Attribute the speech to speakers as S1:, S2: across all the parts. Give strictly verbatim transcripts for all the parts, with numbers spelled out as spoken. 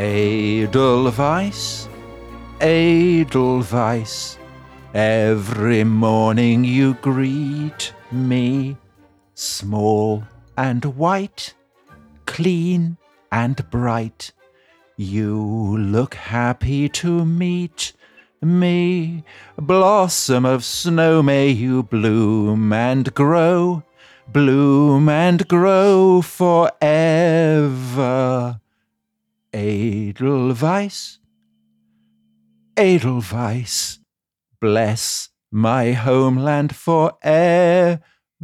S1: Edelweiss, Edelweiss, every morning you greet me, small and white, clean and bright. You look happy to meet me. Blossom of snow, may you bloom and grow, bloom and grow forever. Edelweiss, Edelweiss, bless my homeland forever.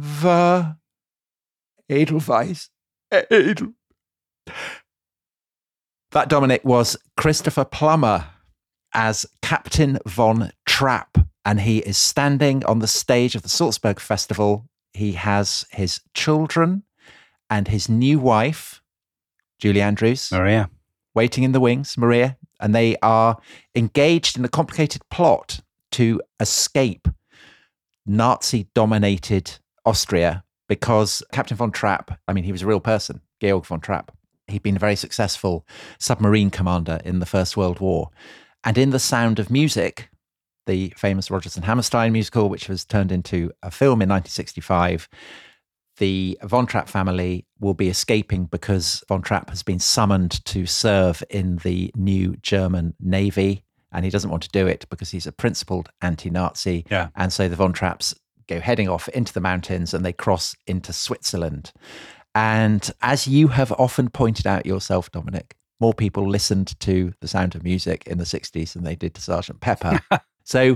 S1: Edelweiss, Edel. That, Dominic, was Christopher Plummer as Captain Von Trapp, and he is standing on the stage of the Salzburg Festival. He has his children and his new wife, Julie Andrews,
S2: Maria,
S1: waiting in the wings, Maria, and they are engaged in a complicated plot to escape Nazi-dominated Austria, because Captain Von Trapp, I mean, he was a real person, Georg von Trapp. He'd been a very successful submarine commander in the First World War. And in The Sound of Music, the famous Rodgers and Hammerstein musical, which was turned into a film in nineteen sixty-five, the Von Trapp family will be escaping because Von Trapp has been summoned to serve in the new German Navy, and he doesn't want to do it because he's a principled anti-Nazi.
S2: Yeah.
S1: And so the Von Trapps go heading off into the mountains and they cross into Switzerland. And as you have often pointed out yourself, Dominic, more people listened to The Sound of Music in the sixties than they did to Sergeant Pepper. So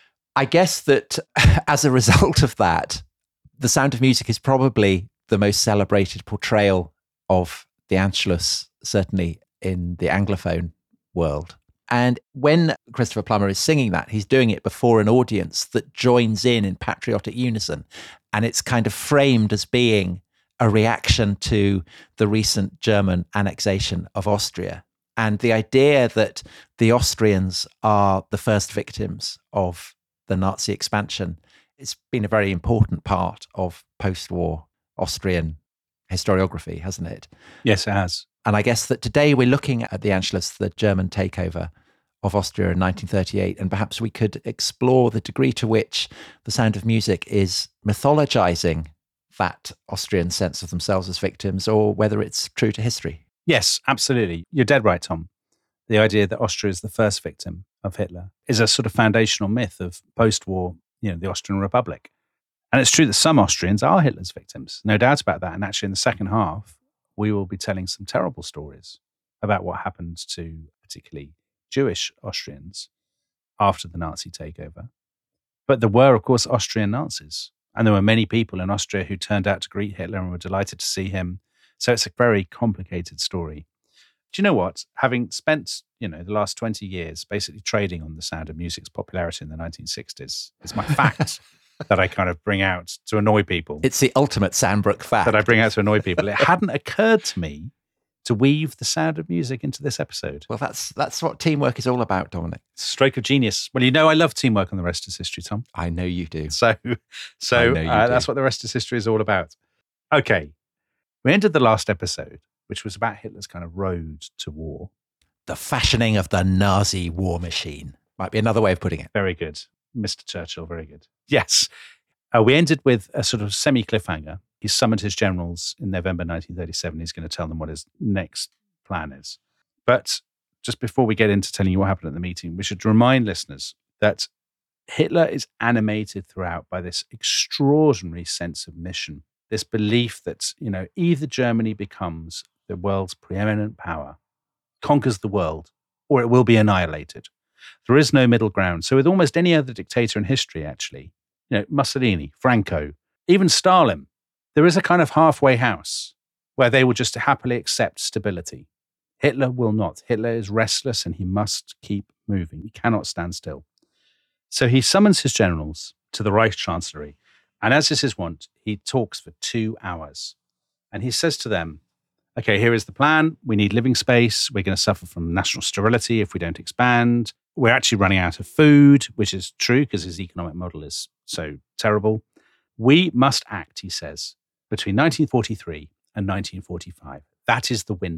S1: I guess that as a result of that, The Sound of Music is probably the most celebrated portrayal of the Anschluss, certainly in the Anglophone world. And when Christopher Plummer is singing that, he's doing it before an audience that joins in in patriotic unison. And it's kind of framed as being a reaction to the recent German annexation of Austria. And the idea that the Austrians are the first victims of the Nazi expansion, it's been a very important part of post-war Austrian historiography, hasn't it?
S2: Yes, it has.
S1: And I guess that today we're looking at the Anschluss, the German takeover of Austria in nineteen thirty-eight, and perhaps we could explore the degree to which The Sound of Music is mythologizing that Austrian sense of themselves as victims, or whether it's true to history.
S2: Yes, absolutely. You're dead right, Tom. The idea that Austria is the first victim of Hitler is a sort of foundational myth of post-war, you know, the Austrian Republic. And it's true that some Austrians are Hitler's victims, no doubt about that. And actually in the second half, we will be telling some terrible stories about what happened to particularly Jewish Austrians after the Nazi takeover. But there were, of course, Austrian Nazis. And there were many people in Austria who turned out to greet Hitler and were delighted to see him. So it's a very complicated story. Do you know what? Having spent, you know, the last twenty years basically trading on The Sound of Music's popularity in the nineteen sixties, it's my fact that I kind of bring out to annoy people.
S1: It's the ultimate Sandbrook fact.
S2: That I bring out to annoy people. It hadn't occurred to me to weave The Sound of Music into this episode.
S1: Well, that's that's what teamwork is all about, Dominic.
S2: Stroke of genius. Well, you know I love teamwork on The Rest is History, Tom.
S1: I know you do.
S2: So, so uh, that's what The Rest is History is all about. Okay. We ended the last episode, which was about Hitler's kind of road to war.
S1: The fashioning of the Nazi war machine. Might be another way of putting it.
S2: Very good. Mister Churchill, very good. Yes. Uh, we ended with a sort of semi-cliffhanger. He summoned his generals in November nineteen thirty-seven. He's going to tell them what his next plan is. But just before we get into telling you what happened at the meeting, we should remind listeners that Hitler is animated throughout by this extraordinary sense of mission, this belief that, you know, either Germany becomes the world's preeminent power, conquers the world, or it will be annihilated. There is no middle ground. So with almost any other dictator in history, actually, you know, Mussolini, Franco, even Stalin, there is a kind of halfway house where they will just happily accept stability. Hitler will not. Hitler is restless and he must keep moving. He cannot stand still. So he summons his generals to the Reich Chancellery. And as is his wont, he talks for two hours. And he says to them, okay, here is the plan. We need living space. We're going to suffer from national sterility if we don't expand. We're actually running out of food, which is true because his economic model is so terrible. We must act, he says, between nineteen forty-three and nineteen forty-five. That is the window.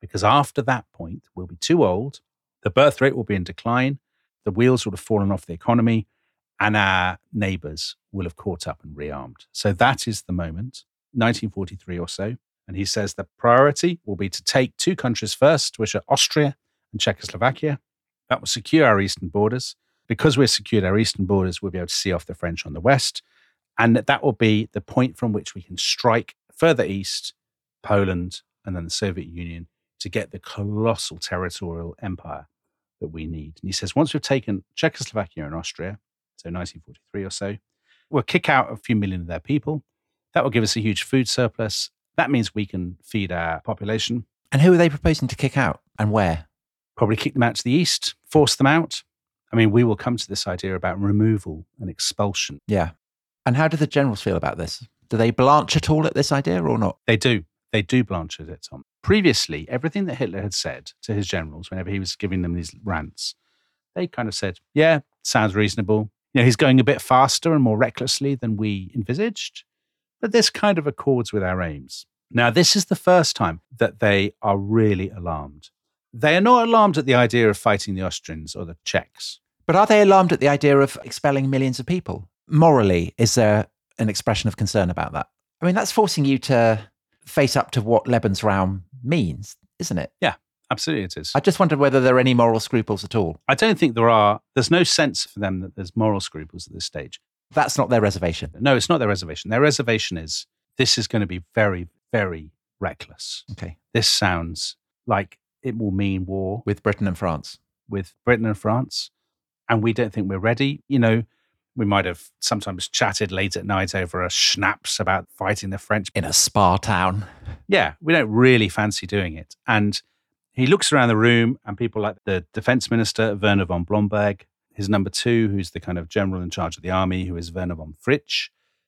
S2: because after that point, we'll be too old, the birth rate will be in decline, the wheels will have fallen off the economy, and our neighbours will have caught up and rearmed. So that is the moment, nineteen forty-three or so. And he says the priority will be to take two countries first, which are Austria and Czechoslovakia. That will secure our eastern borders. Because we've secured our eastern borders, we'll be able to see off the French on the west. And that will be the point from which we can strike further east, Poland, and then the Soviet Union, to get the colossal territorial empire that we need. And he says, once we've taken Czechoslovakia and Austria, so nineteen forty-three or so, we'll kick out a few million of their people. That will give us a huge food surplus. That means we can feed our population.
S1: And who are they proposing to kick out and where?
S2: Probably kick them out to the east, force them out. I mean, we will come to this idea about removal and expulsion.
S1: Yeah. And how do the generals feel about this? Do they blanch at all at this idea or not?
S2: They do. They do blanch at it, Tom. Previously, everything that Hitler had said to his generals, whenever he was giving them these rants, they kind of said, yeah, sounds reasonable. You know, he's going a bit faster and more recklessly than we envisaged, but this kind of accords with our aims. Now, this is the first time that they are really alarmed. They are not alarmed at the idea of fighting the Austrians or the Czechs.
S1: But are they alarmed at the idea of expelling millions of people? Morally, is there an expression of concern about that? I mean, that's forcing you to face up to what Lebensraum means, isn't it?
S2: Yeah, absolutely it is.
S1: I just wondered whether there are any moral scruples at all.
S2: I don't think there are. There's no sense for them that there's moral scruples at this stage.
S1: That's not their reservation.
S2: No, it's not their reservation. Their reservation is this is going to be very, very reckless.
S1: Okay.
S2: This sounds like it will mean war
S1: With Britain and France.
S2: with Britain and France. And we don't think we're ready. You know, we might have sometimes chatted late at night over a schnapps about fighting the French.
S1: In a spa town.
S2: Yeah, we don't really fancy doing it. And he looks around the room and people like the defense minister, Werner von Blomberg, his number two, who's the kind of general in charge of the army, who is Werner von Fritsch.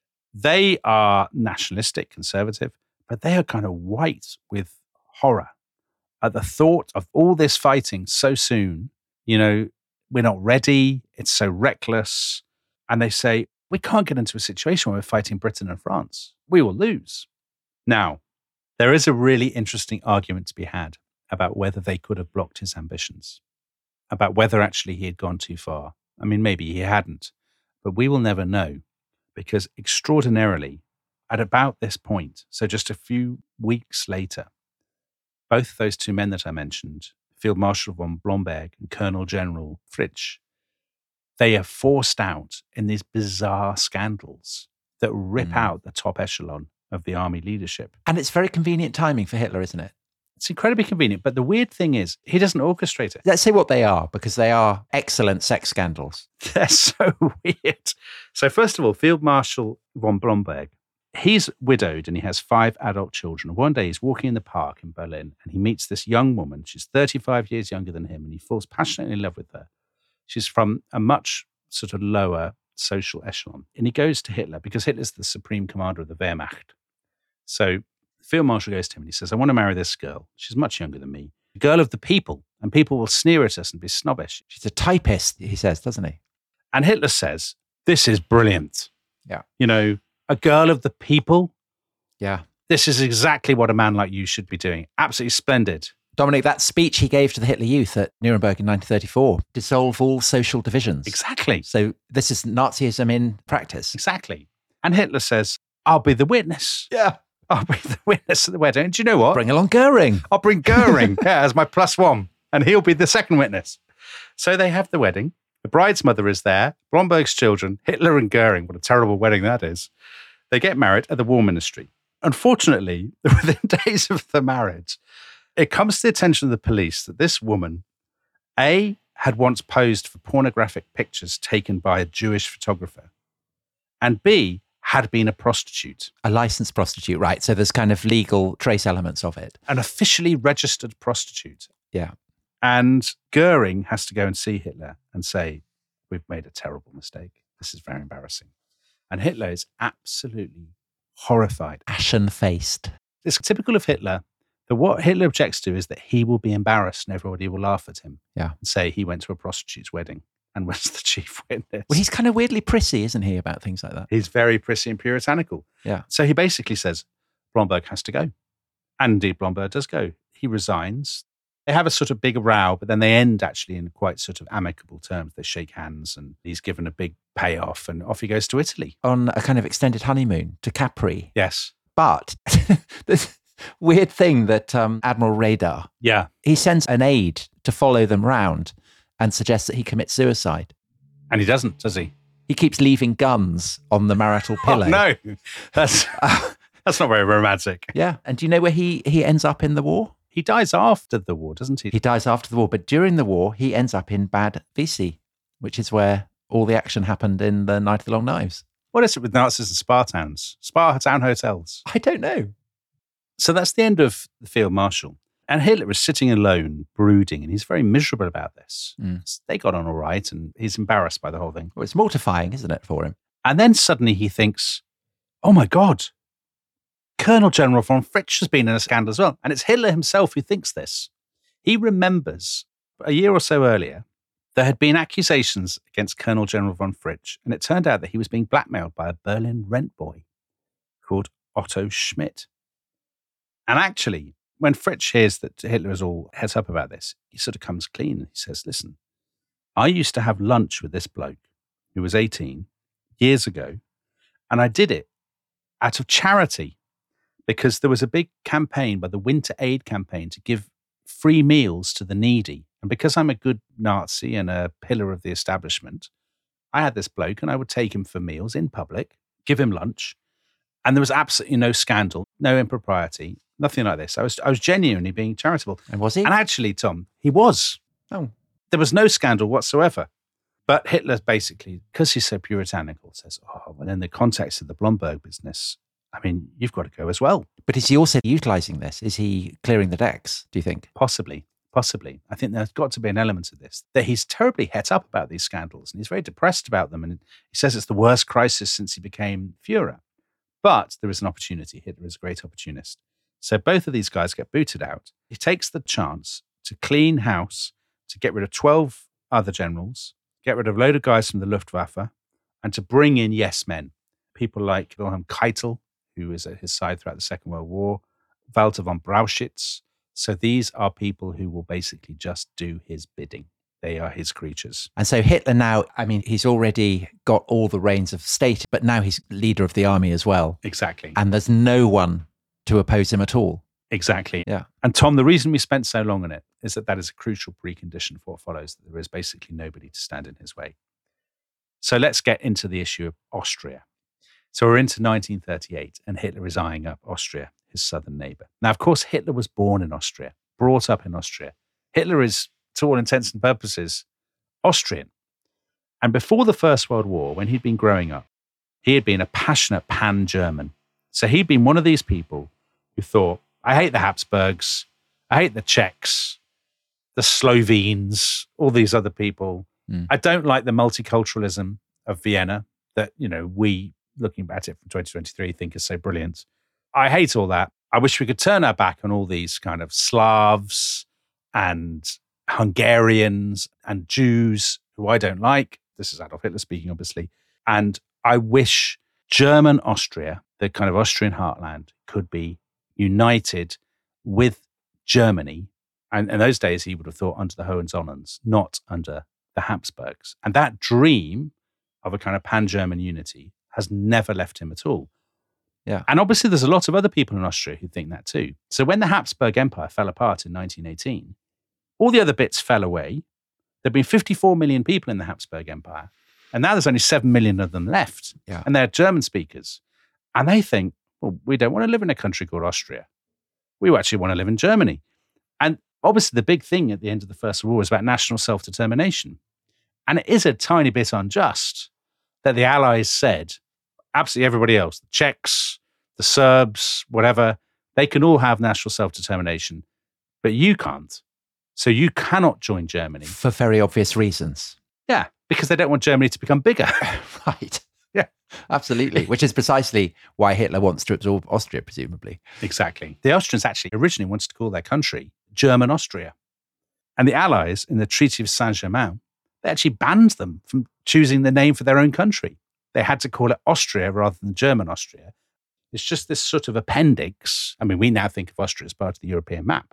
S2: They are nationalistic, conservative, but they are kind of white with horror at the thought of all this fighting so soon. You know, we're not ready. It's so reckless. And they say, we can't get into a situation where we're fighting Britain and France. We will lose. Now, there is a really interesting argument to be had about whether they could have blocked his ambitions, about whether actually he had gone too far. I mean, maybe he hadn't, but we will never know, because extraordinarily, at about this point, so just a few weeks later, both those two men that I mentioned, Field Marshal von Blomberg and Colonel General Fritsch, they are forced out in these bizarre scandals that rip mm. out the top echelon of the army leadership.
S1: And it's very convenient timing for Hitler, isn't it?
S2: It's incredibly convenient. But the weird thing is, he doesn't orchestrate it.
S1: Let's say what they are, because they are excellent sex scandals.
S2: They're so weird. So first of all, Field Marshal von Blomberg, he's widowed and he has five adult children. One day he's walking in the park in Berlin and he meets this young woman. She's thirty-five years younger than him and he falls passionately in love with her. She's from a much sort of lower social echelon. And he goes to Hitler because Hitler's the supreme commander of the Wehrmacht. So the Field Marshal goes to him and he says, I want to marry this girl. She's much younger than me. A girl of the people. And people will sneer at us and be snobbish.
S1: She's a typist, he says, doesn't he?
S2: And Hitler says, this is brilliant.
S1: Yeah.
S2: You know, a girl of the people.
S1: Yeah.
S2: This is exactly what a man like you should be doing. Absolutely splendid.
S1: Dominic, that speech he gave to the Hitler Youth at Nuremberg in nineteen thirty-four, dissolve all social divisions.
S2: Exactly.
S1: So this is Nazism in practice.
S2: Exactly. And Hitler says, I'll be the witness.
S1: Yeah.
S2: I'll be the witness at the wedding. And do you know what?
S1: Bring along Goering.
S2: I'll bring Goering yeah, as my plus one. And he'll be the second witness. So they have the wedding. The bride's mother is there. Blomberg's children, Hitler and Goering. What a terrible wedding that is. They get married at the War Ministry. Unfortunately, within days of the marriage, it comes to the attention of the police that this woman, A, had once posed for pornographic pictures taken by a Jewish photographer, and B, had been a prostitute.
S1: A licensed prostitute, right. So there's kind of legal trace elements of it.
S2: An officially registered prostitute.
S1: Yeah.
S2: And Goering has to go and see Hitler and say, we've made a terrible mistake. This is very embarrassing. And Hitler is absolutely horrified.
S1: Ashen-faced.
S2: It's typical of Hitler. But what Hitler objects to is that he will be embarrassed and everybody will laugh at him.
S1: Yeah.
S2: And say he went to a prostitute's wedding and was the chief witness.
S1: Well, he's kind of weirdly prissy, isn't he, about things like that?
S2: He's very prissy and puritanical.
S1: Yeah.
S2: So he basically says, Blomberg has to go. And indeed, Blomberg does go. he resigns. They have a sort of big row, but then they end actually in quite sort of amicable terms. They shake hands and he's given a big payoff and off he goes to Italy.
S1: On a kind of extended honeymoon to Capri.
S2: Yes.
S1: But this weird thing that um, Admiral Radar,
S2: Yeah.
S1: he sends an aide to follow them round and suggests that he commits suicide.
S2: And he doesn't, does he?
S1: He keeps leaving guns on the marital pillow.
S2: Oh, no. That's, that's not very romantic.
S1: Yeah. And do you know where he, he ends up in the war?
S2: He dies after the war, doesn't he?
S1: He dies after the war, but during the war, he ends up in Bad Visi, which is where all the action happened in the Night of the Long Knives.
S2: What is it with Nazis and spa towns? Spa town hotels?
S1: I don't know.
S2: So that's the end of the field marshal. And Hitler is sitting alone, brooding, and he's very miserable about this.
S1: Mm.
S2: They got on all right, and he's embarrassed by the whole thing.
S1: Well, it's mortifying, isn't it, for him?
S2: And then suddenly he thinks, oh my God, Colonel General von Fritsch has been in a scandal as well. And it's Hitler himself who thinks this. He remembers a year or so earlier, there had been accusations against Colonel General von Fritsch, and it turned out that he was being blackmailed by a Berlin rent boy called Otto Schmidt. And actually, when Fritsch hears that Hitler is all het up about this, he sort of comes clean and he says, listen, I used to have lunch with this bloke who was eighteen years ago, and I did it out of charity because there was a big campaign by the Winter Aid Campaign to give free meals to the needy. And because I'm a good Nazi and a pillar of the establishment, I had this bloke and I would take him for meals in public, give him lunch, and there was absolutely no scandal, no impropriety, nothing like this. I was I was genuinely being charitable.
S1: And was he?
S2: And actually, Tom, he was.
S1: Oh.
S2: There was no scandal whatsoever. But Hitler basically, because he's so puritanical, says, oh, well, in the context of the Blomberg business, I mean, you've got to go as well.
S1: But is he also utilising this? Is he clearing the decks, do you think?
S2: Possibly, possibly. I think there's got to be an element of this, that he's terribly het up about these scandals and he's very depressed about them. And he says it's the worst crisis since he became Führer. But there is an opportunity. Hitler is a great opportunist. So both of these guys get booted out. He takes the chance to clean house, to get rid of twelve other generals, get rid of a load of guys from the Luftwaffe, and to bring in yes men. People like Wilhelm Keitel, who was at his side throughout the Second World War, Walter von Brauchitsch. So these are people who will basically just do his bidding. They are his creatures.
S1: And so Hitler now, I mean, he's already got all the reins of state, but now he's leader of the army as well.
S2: Exactly.
S1: And there's no one to oppose him at all.
S2: Exactly.
S1: Yeah.
S2: And Tom, the reason we spent so long on it is that that is a crucial precondition for what follows, that there is basically nobody to stand in his way. So let's get into the issue of Austria. So we're into nineteen thirty-eight and Hitler is eyeing up Austria, his southern neighbor. Now, of course, Hitler was born in Austria, brought up in Austria. Hitler is, to all intents and purposes, Austrian. And before the First World War, when he'd been growing up, he had been a passionate pan-German. So he'd been one of these people who thought, I hate the Habsburgs, I hate the Czechs, the Slovenes, all these other people. Mm. I don't like the multiculturalism of Vienna that, you know, we, looking at it from twenty twenty-three, think is so brilliant. I hate all that. I wish we could turn our back on all these kind of Slavs and Hungarians and Jews who I don't like. This is Adolf Hitler speaking, obviously. And I wish German Austria, the kind of Austrian heartland, could be united with Germany. And in those days, he would have thought under the Hohenzollerns, not under the Habsburgs. And that dream of a kind of pan-German unity has never left him at all.
S1: Yeah.
S2: And obviously, there's a lot of other people in Austria who think that too. So when the Habsburg Empire fell apart in nineteen eighteen, all the other bits fell away. There'd been fifty-four million people in the Habsburg Empire. And now there's only seven million of them left.
S1: Yeah.
S2: And they're German speakers. And they think, well, we don't want to live in a country called Austria. We actually want to live in Germany. And obviously, the big thing at the end of the First World War was about national self-determination. And it is a tiny bit unjust that the Allies said, absolutely everybody else, the Czechs, the Serbs, whatever, they can all have national self-determination, but you can't. So you cannot join Germany.
S1: For very obvious reasons.
S2: Yeah, because they don't want Germany to become bigger.
S1: Right.
S2: Yeah.
S1: Absolutely. Which is precisely why Hitler wants to absorb Austria, presumably.
S2: Exactly. The Austrians actually originally wanted to call their country German Austria. And the Allies, in the Treaty of Saint-Germain, they actually banned them from choosing the name for their own country. They had to call it Austria rather than German Austria. It's just this sort of appendix. I mean, we now think of Austria as part of the European map,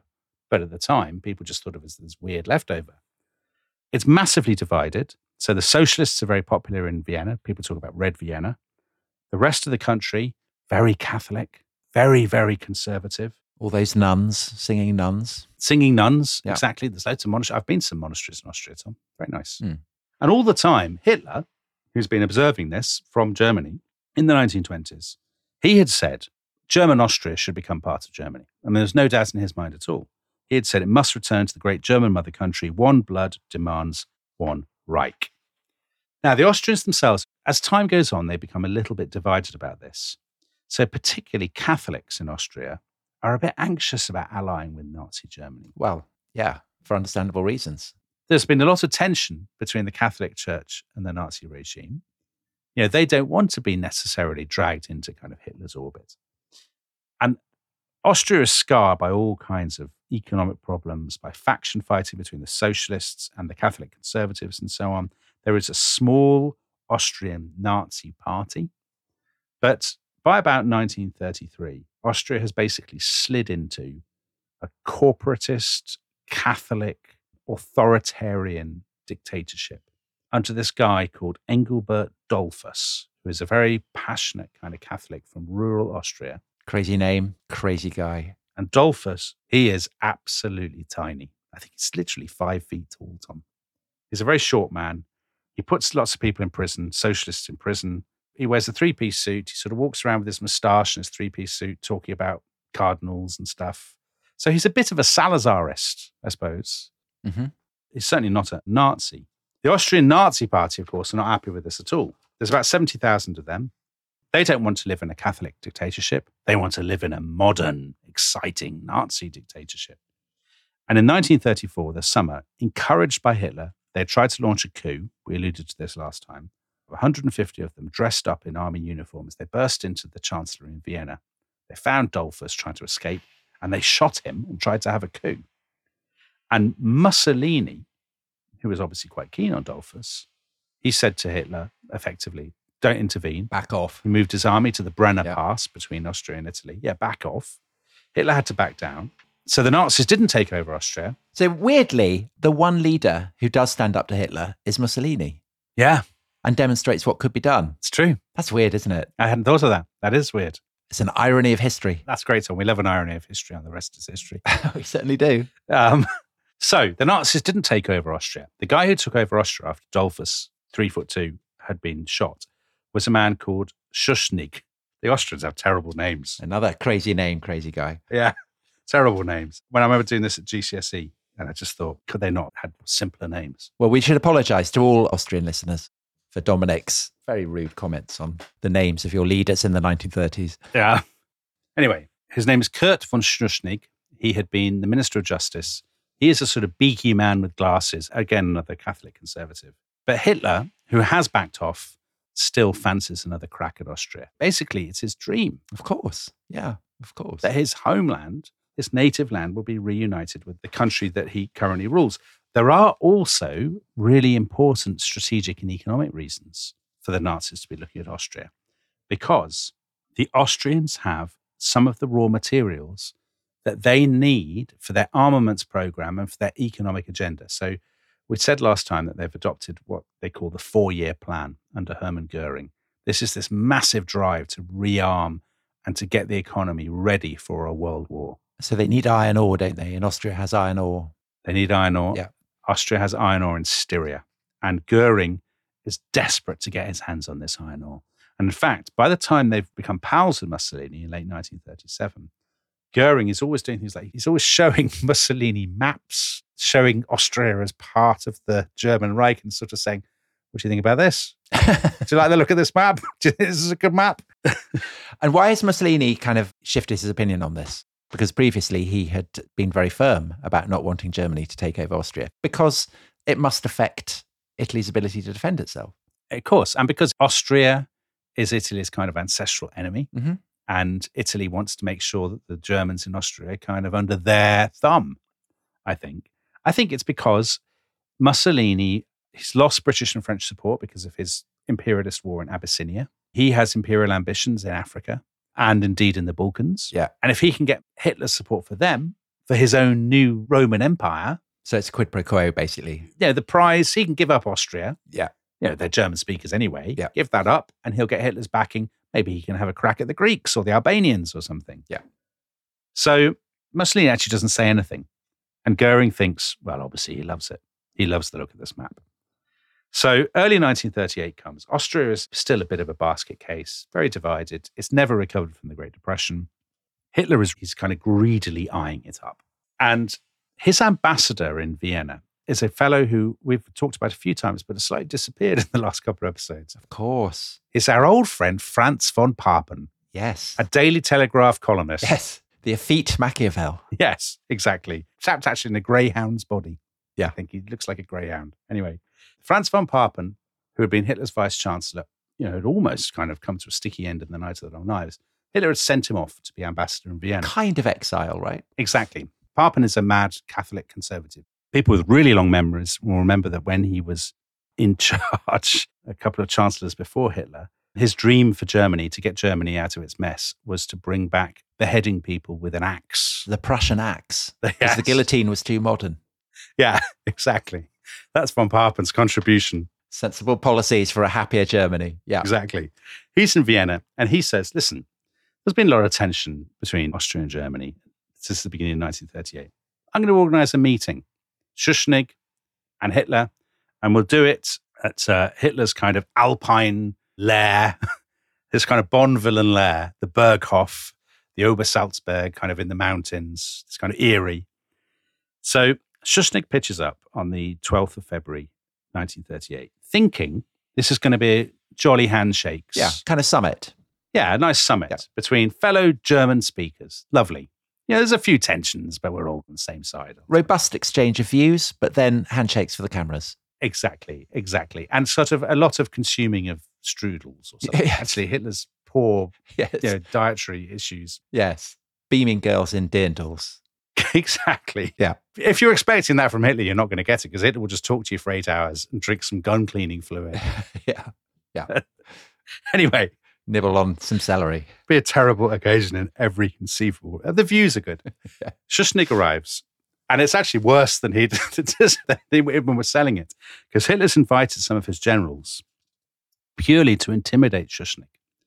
S2: But at the time, people just thought of it as this weird leftover. It's massively divided. So the socialists are very popular in Vienna. People talk about Red Vienna. The rest of the country, very Catholic, very, very conservative.
S1: All those nuns, singing nuns.
S2: Singing nuns,
S1: Yeah.
S2: exactly. There's loads of monasteries. I've been to some monasteries in Austria, Tom. Very nice.
S1: Mm.
S2: And all the time, Hitler, who's been observing this from Germany in the nineteen twenties, he had said German Austria should become part of Germany. I mean, there's no doubt in his mind at all. He had said it must return to the great German mother country. One blood demands one Reich. Now, the Austrians themselves, as time goes on, they become a little bit divided about this. So particularly Catholics in Austria are a bit anxious about allying with Nazi Germany.
S1: Well, yeah, for understandable reasons.
S2: There's been a lot of tension between the Catholic Church and the Nazi regime. You know, they don't want to be necessarily dragged into kind of Hitler's orbit. And Austria is scarred by all kinds of economic problems, by faction fighting between the socialists and the Catholic conservatives and so on. There is a small Austrian Nazi party. But by about nineteen thirty-three, Austria has basically slid into a corporatist, Catholic, authoritarian dictatorship under this guy called Engelbert Dollfuss, who is a very passionate kind of Catholic from rural Austria.
S1: Crazy name, crazy guy.
S2: And Dollfuss, he is absolutely tiny. I think he's literally five feet tall, Tom. He's a very short man. He puts lots of people in prison, socialists in prison. He wears a three-piece suit. He sort of walks around with his moustache and his three-piece suit, talking about cardinals and stuff. So he's a bit of a Salazarist, I suppose.
S1: Mm-hmm.
S2: He's certainly not a Nazi. The Austrian Nazi Party, of course, are not happy with this at all. There's about seventy thousand of them. They don't want to live in a Catholic dictatorship. They want to live in a modern, exciting Nazi dictatorship. And in nineteen thirty-four, the summer, encouraged by Hitler, they tried to launch a coup. We alluded to this last time. one hundred fifty of them dressed up in army uniforms. They burst into the Chancellery in Vienna. They found Dollfuss trying to escape, and they shot him and tried to have a coup. And Mussolini, who was obviously quite keen on Dollfuss, he said to Hitler, effectively, don't intervene.
S1: Back off.
S2: He moved his army to the Brenner
S1: Yeah.
S2: Pass between Austria and Italy. Yeah, back off. Hitler had to back down. So the Nazis didn't take over Austria.
S1: So weirdly, the one leader who does stand up to Hitler is Mussolini
S2: Yeah,
S1: and demonstrates what could be done.
S2: it's true.
S1: That's weird, isn't it?
S2: I hadn't thought of that. That is weird.
S1: It's an irony of history.
S2: That's great, Tom. We love an irony of history, and the rest is history.
S1: We certainly do.
S2: Um, so the Nazis didn't take over Austria. The guy who took over Austria after Dollfuss, three foot two, had been shot was a man called Schuschnigg. The Austrians have terrible names.
S1: Another crazy name, crazy guy.
S2: Yeah, terrible names. When I remember doing this at G C S E, and I just thought, could they not have had simpler names?
S1: Well, we should apologise to all Austrian listeners for Dominic's very rude comments on the names of your leaders in the nineteen thirties.
S2: Yeah. Anyway, his name is Kurt von Schuschnigg. He had been the Minister of Justice. He is a sort of beaky man with glasses. Again, another Catholic conservative. But Hitler, who has backed off, still fancies another crack at Austria. Basically, it's his dream
S1: Of course. Yeah, of course.
S2: that his homeland, his native land, will be reunited with the country that he currently rules. There are also really important strategic and economic reasons for the Nazis to be looking at Austria, because the Austrians have some of the raw materials that they need for their armaments program and for their economic agenda. So we said last time that they've adopted what they call the four-year plan under Hermann Goering. This is this massive drive to rearm and to get the economy ready for a world war.
S1: So they need iron ore, don't they? And Austria has iron ore.
S2: They need iron ore.
S1: Yeah.
S2: Austria has iron ore in Styria. And Goering is desperate to get his hands on this iron ore. And in fact, by the time they've become pals with Mussolini in late nineteen thirty-seven, Goering is always doing things like, he's always showing Mussolini maps, showing Austria as part of the German Reich and sort of saying, what do you think about this? Do you like the look of this map? Do you think this is a good map?
S1: And why has Mussolini kind of shifted his opinion on this? Because previously he had been very firm about not wanting Germany to take over Austria because it must affect Italy's ability to defend itself.
S2: Of course. And because Austria is Italy's kind of ancestral enemy,
S1: Mm-hmm.
S2: and Italy wants to make sure that the Germans in Austria are kind of under their thumb, I think. I think it's because Mussolini, he's lost British and French support because of his imperialist war in Abyssinia. He has imperial ambitions in Africa and indeed in the Balkans.
S1: Yeah.
S2: And if he can get Hitler's support for them, for his own new Roman Empire.
S1: So it's quid pro quo, basically.
S2: You know, the prize, he can give up Austria.
S1: Yeah.
S2: You know, they're German speakers anyway.
S1: Yeah.
S2: Give that up and he'll get Hitler's backing. Maybe he can have a crack at the Greeks or the Albanians or something.
S1: Yeah.
S2: So Mussolini actually doesn't say anything. And Goering thinks, well, obviously he loves it. He loves the look of this map. So early nineteen thirty-eight comes. Austria is still a bit of a basket case, very divided. It's never recovered from the Great Depression. Hitler is he's kind of greedily eyeing it up. And his ambassador in Vienna is a fellow who we've talked about a few times, but has slightly disappeared in the last couple of episodes.
S1: Of course.
S2: It's our old friend, Franz von Papen.
S1: Yes.
S2: A Daily Telegraph columnist.
S1: Yes. The effete Machiavel.
S2: Yes, exactly. Trapped actually in a greyhound's body.
S1: Yeah.
S2: I think he looks like a greyhound. Anyway, Franz von Papen, who had been Hitler's vice-chancellor, you know, had almost kind of come to a sticky end in the Night of the Long Knives. Hitler had sent him off to be ambassador in Vienna.
S1: Kind of exile, right?
S2: Exactly. Papen is a mad Catholic conservative. People with really long memories will remember that when he was in charge a couple of chancellors before Hitler, his dream for Germany, to get Germany out of its mess, was to bring back beheading people with an axe.
S1: The Prussian axe.
S2: Yes.
S1: Because the guillotine was too modern.
S2: Yeah, exactly. That's von Papen's contribution.
S1: Sensible policies for a happier Germany. Yeah.
S2: Exactly. He's in Vienna and he says, listen, there's been a lot of tension between Austria and Germany since the beginning of nineteen thirty-eight. I'm going to organize a meeting, Schuschnigg and Hitler, and we'll do it at uh, Hitler's kind of Alpine lair, his kind of Bond villain lair, the Berghof, the Obersalzberg, kind of in the mountains. It's kind of eerie. So Schuschnigg pitches up on the twelfth of February, nineteen thirty-eight, thinking this is going to be a jolly handshakes.
S1: Yeah. Kind of summit.
S2: Yeah, a nice summit
S1: Yeah.
S2: between fellow German speakers. Lovely. Yeah, there's a few tensions, but we're all on the same side.
S1: Robust exchange of views, but then handshakes for the cameras.
S2: Exactly, exactly. And sort of a lot of consuming of strudels or something.
S1: Yes.
S2: Actually, Hitler's poor
S1: Yes.
S2: you know, dietary issues.
S1: Yes. Beaming girls in dirndls.
S2: Exactly.
S1: Yeah.
S2: If you're expecting that from Hitler, you're not going to get it because Hitler will just talk to you for eight hours and drink some gun cleaning fluid.
S1: Yeah. Yeah.
S2: Anyway,
S1: Nibble on some celery.
S2: be a terrible occasion in every conceivable. uh, The views are good.
S1: Yeah.
S2: Schuschnigg arrives, and it's actually worse than he than when we're selling it, because Hitler's invited some of his generals purely to intimidate Schuschnigg.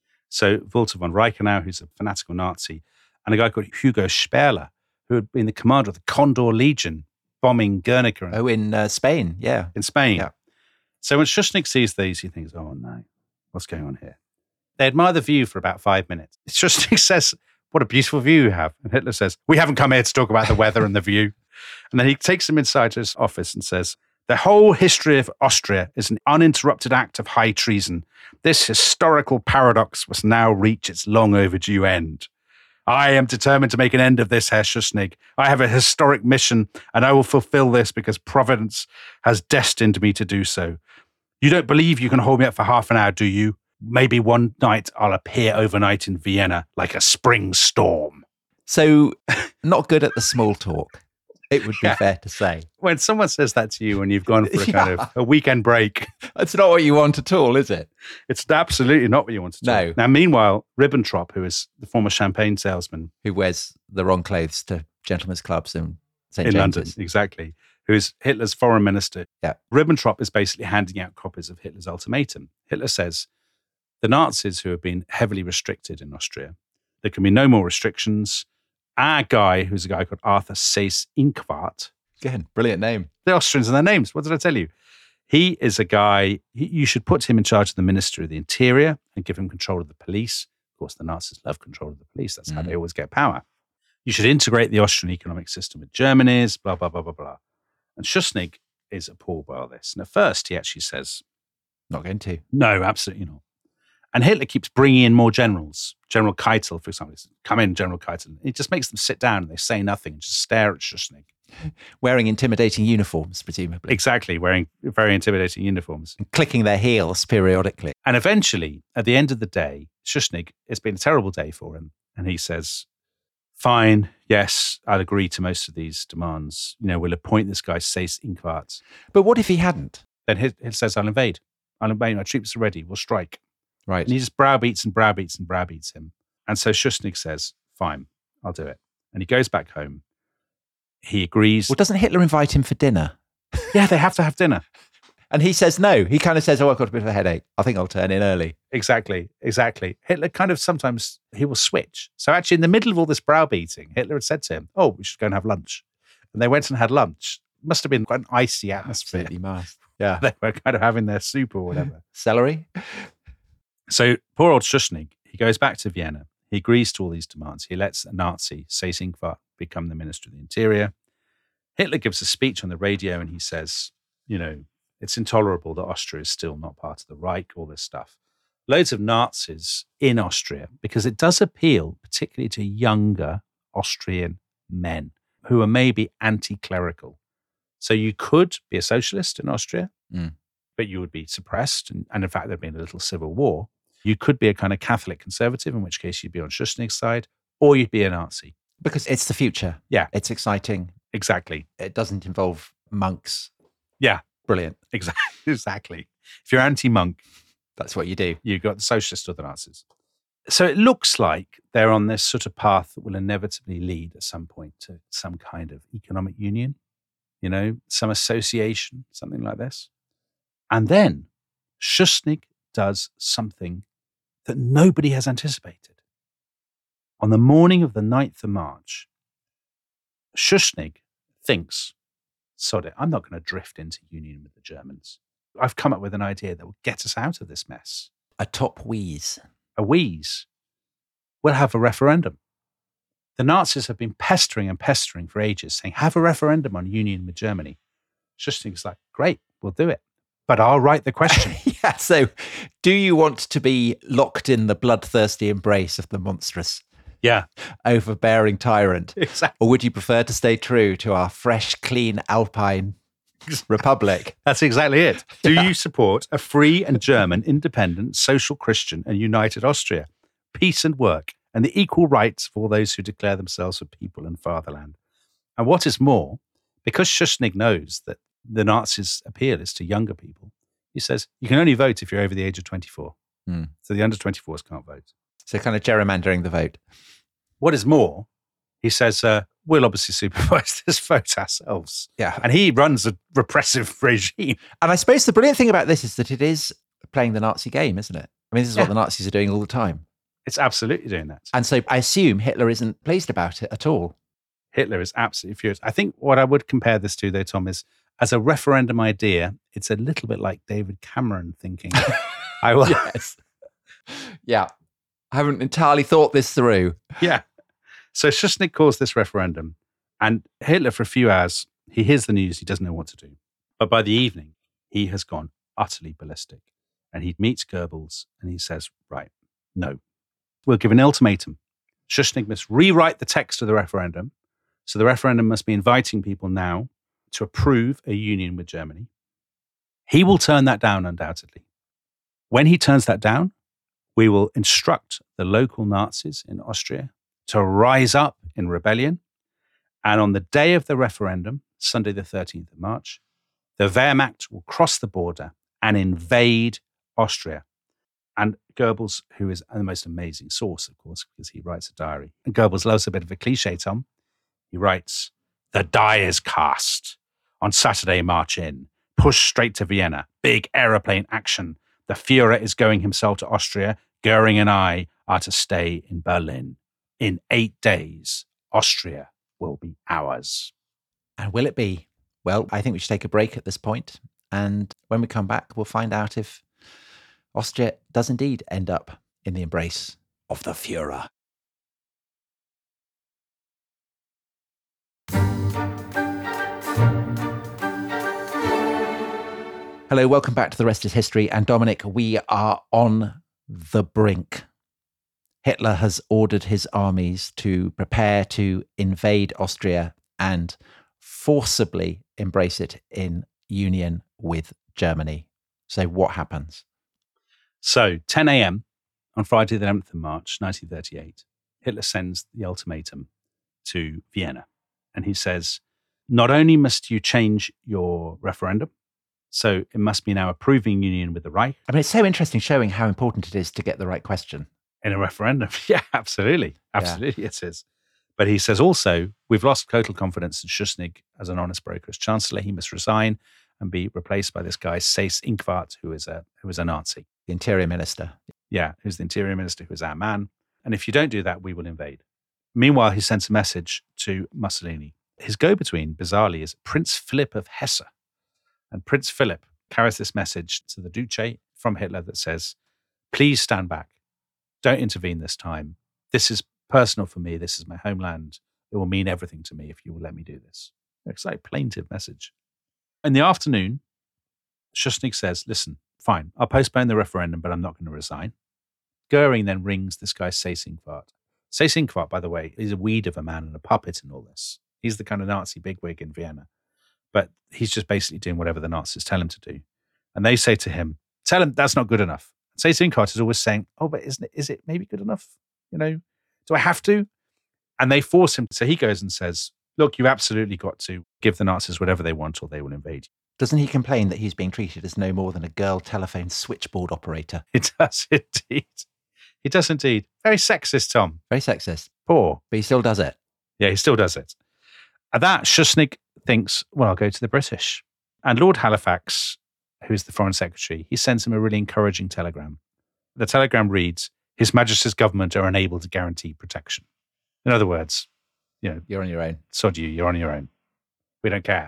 S2: So Walter von Reichenau, who's a fanatical Nazi, and a guy called Hugo Sperler, who had been the commander of the Condor Legion, bombing Guernica
S1: Oh, in uh, Spain. Yeah.
S2: in Spain.
S1: Yeah.
S2: So when Schuschnigg sees these, he thinks, oh no, what's going on here? They admire the view for about five minutes. Schuschnigg says, what a beautiful view you have. And Hitler says, we haven't come here to talk about the weather and the view. And then he takes them inside to his office and says, the whole history of Austria is an uninterrupted act of high treason. This historical paradox must now reach its long overdue end. I am determined to make an end of this, Herr Schuschnigg. I have a historic mission, and I will fulfill this because Providence has destined me to do so. You don't believe you can hold me up for half an hour, do you? Maybe one night I'll appear overnight in Vienna like a spring storm.
S1: So, not good at the small talk, it would be
S2: Yeah.
S1: fair to say.
S2: When someone says that to you when you've gone for a kind
S1: Yeah.
S2: of a weekend break,
S1: That's not what you want at all, is it?
S2: it's absolutely not what you want to do.
S1: No.
S2: Now, meanwhile, Ribbentrop, who is the former champagne salesman
S1: Who wears the wrong clothes to gentlemen's clubs in Saint
S2: in
S1: James's.
S2: London, exactly, who is Hitler's foreign minister.
S1: Yeah.
S2: Ribbentrop is basically handing out copies of Hitler's ultimatum. Hitler says, the Nazis who have been heavily restricted in Austria, there can be no more restrictions. Our guy, who's a guy called Arthur Seyss-Inquart,
S1: Again, brilliant name.
S2: the Austrians and their names, what did I tell you? He is a guy, he, you should put him in charge of the Ministry of the Interior and give him control of the police. Of course, the Nazis love control of the police. That's how
S1: Mhm.
S2: they always get power. You should integrate the Austrian economic system with Germany's, blah, blah, blah, blah, blah. And Schuschnigg is appalled by all this. And at first, he actually says,
S1: Not going to.
S2: no, absolutely not. And Hitler keeps bringing in more generals. General Keitel, for example, he says, come in, General Keitel. He just makes them sit down and they say nothing and just stare at Schuschnigg.
S1: Wearing intimidating uniforms, presumably.
S2: Exactly, wearing very intimidating uniforms.
S1: And clicking their heels periodically.
S2: And eventually, at the end of the day, Schuschnigg, it's been a terrible day for him. And he says, fine, yes, I'll agree to most of these demands. You know, we'll appoint this guy, Seyss-Inquart.
S1: But what if he hadn't?
S2: Then he, he says, I'll invade. I'll invade. My troops are ready. We'll strike.
S1: Right.
S2: And he just browbeats and browbeats and browbeats him. And so Schuschnigg says, fine, I'll do it. And he goes back home. He agrees.
S1: Well, doesn't Hitler invite him for dinner?
S2: Yeah, they have to have dinner.
S1: And he says no. He kind of says, oh, I've got a bit of a headache. I think I'll turn in early.
S2: Exactly, exactly. Hitler kind of sometimes, he will switch. So actually in the middle of all this browbeating, Hitler had said to him, oh, we should go and have lunch. And they went and had lunch. Must have been quite an icy atmosphere.
S1: Absolutely must. Yeah.
S2: They were kind of having their soup or whatever.
S1: Celery?
S2: So poor old Schuschnigg, he goes back to Vienna. He agrees to all these demands. He lets a Nazi, Seyss-Inquart, become the Minister of the Interior. Hitler gives a speech on the radio and he says, you know, it's intolerable that Austria is still not part of the Reich, all this stuff. Loads of Nazis in Austria, because it does appeal particularly to younger Austrian men who are maybe anti-clerical. So you could be a socialist in Austria,
S1: mm.
S2: but you would be suppressed. And, and in fact, there'd been a little civil war. You could be a kind of Catholic conservative, in which case you'd be on Schuschnigg's side, or you'd be a Nazi.
S1: Because it's the future.
S2: Yeah.
S1: It's exciting.
S2: Exactly.
S1: It doesn't involve monks.
S2: Yeah.
S1: Brilliant.
S2: Exactly. Exactly. If you're anti-monk,
S1: that's what you do.
S2: You've got the socialists or the Nazis. So it looks like they're on this sort of path that will inevitably lead at some point to some kind of economic union, you know, some association, something like this. And then Schuschnigg does something that nobody has anticipated. On the morning of the ninth of March, Schuschnigg thinks, sod it, I'm not going to drift into union with the Germans. I've come up with an idea that will get us out of this mess.
S1: A top wheeze.
S2: A wheeze. We'll have a referendum. The Nazis have been pestering and pestering for ages, saying, have a referendum on union with Germany. Schuschnigg's like, great, we'll do it. But I'll write the question.
S1: Yeah, so do you want to be locked in the bloodthirsty embrace of the monstrous,
S2: yeah,
S1: overbearing tyrant?
S2: Exactly.
S1: Or would you prefer to stay true to our fresh, clean, alpine republic?
S2: That's exactly it. Do
S1: Yeah.
S2: you support a free and German, independent, social Christian and united Austria, peace and work, and the equal rights for all those who declare themselves a people and fatherland? And what is more, because Schuschnigg knows that the Nazis' appeal is to younger people, he says, you can only vote if you're over the age of twenty-four.
S1: Hmm.
S2: So the under twenty-fours can't vote.
S1: So kind of gerrymandering the vote.
S2: What is more, he says, uh, we'll obviously supervise this vote ourselves.
S1: Yeah.
S2: And he runs a repressive regime.
S1: And I suppose the brilliant thing about this is that it is playing the Nazi game, isn't it? I mean, this is
S2: Yeah.
S1: what the Nazis are doing all the time.
S2: It's absolutely doing that.
S1: And so I assume Hitler isn't pleased about it at all.
S2: Hitler is absolutely furious. I think what I would compare this to, though, Tom, is as a referendum idea, it's a little bit like David Cameron thinking, I will.
S1: Yes. Yeah. I haven't entirely thought this through.
S2: Yeah. So Schuschnigg calls this referendum, and Hitler, for a few hours, he hears the news, he doesn't know what to do. But by the evening, he has gone utterly ballistic. And he meets Goebbels, and he says, right, no, we'll give an ultimatum. Schuschnigg must rewrite the text of the referendum. So the referendum must be inviting people now to approve a union with Germany. He will turn that down, undoubtedly. When he turns that down, we will instruct the local Nazis in Austria to rise up in rebellion. And on the day of the referendum, Sunday the thirteenth of March, the Wehrmacht will cross the border and invade Austria. And Goebbels, who is the most amazing source, of course, because he writes a diary. And Goebbels loves a bit of a cliche, Tom. He writes, the die is cast. On Saturday, march in. Push straight to Vienna. Big aeroplane action. The Führer is going himself to Austria. Goering and I are to stay in Berlin. In eight days, Austria will be ours.
S1: And will it be? Well, I think we should take a break at this point. And when we come back, we'll find out if Austria does indeed end up in the embrace of the Führer. Hello, welcome back to The Rest is History. And Dominic, we are on the brink. Hitler has ordered his armies to prepare to invade Austria and forcibly embrace it in union with Germany. So what happens?
S2: So ten a.m. on Friday the eleventh of March, nineteen thirty-eight, Hitler sends the ultimatum to Vienna. And he says, not only must you change your referendum, so it must be now approving union with the Reich.
S1: I mean, it's so interesting showing how important it is to get the right question.
S2: In a referendum. Yeah, absolutely. Absolutely yeah. It is. But he says also, we've lost total confidence in Schuschnigg as an honest broker. As Chancellor, he must resign and be replaced by this guy, Seyss Inquart, who is a who is a Nazi.
S1: The Interior Minister.
S2: Yeah, who's the Interior Minister, who is our man. And if you don't do that, we will invade. Meanwhile, he sends a message to Mussolini. His go-between, bizarrely, is Prince Philip of Hesse. And Prince Philip carries this message to the Duce from Hitler that says, please stand back. Don't intervene this time. This is personal for me. This is my homeland. It will mean everything to me if you will let me do this. It's like a plaintive message. In the afternoon, Schuschnigg says, listen, fine, I'll postpone the referendum, but I'm not going to resign. Goering then rings this guy Seyss Inquart. Seyss Inquart, by the way, is a weed of a man and a puppet in all this. He's the kind of Nazi bigwig in Vienna. But he's just basically doing whatever the Nazis tell him to do. And they say to him, tell him that's not good enough. Seyss Inquart is always saying, oh, but isn't it, is it maybe good enough? You know, do I have to? And they force him. So he goes and says, look, you've absolutely got to give the Nazis whatever they want or they will invade you.
S1: Doesn't he complain that he's being treated as no more than a girl telephone switchboard operator?
S2: He does indeed. He does indeed. Very sexist, Tom.
S1: Very sexist.
S2: Poor.
S1: But he still does it.
S2: Yeah, he still does it. At that, Schuschnigg thinks, well, I'll go to the British. And Lord Halifax, who's the Foreign Secretary, he sends him a really encouraging telegram. The telegram reads, His Majesty's government are unable to guarantee protection. In other words, you know,
S1: you're on your own.
S2: Sod you, you're on your own. We don't care.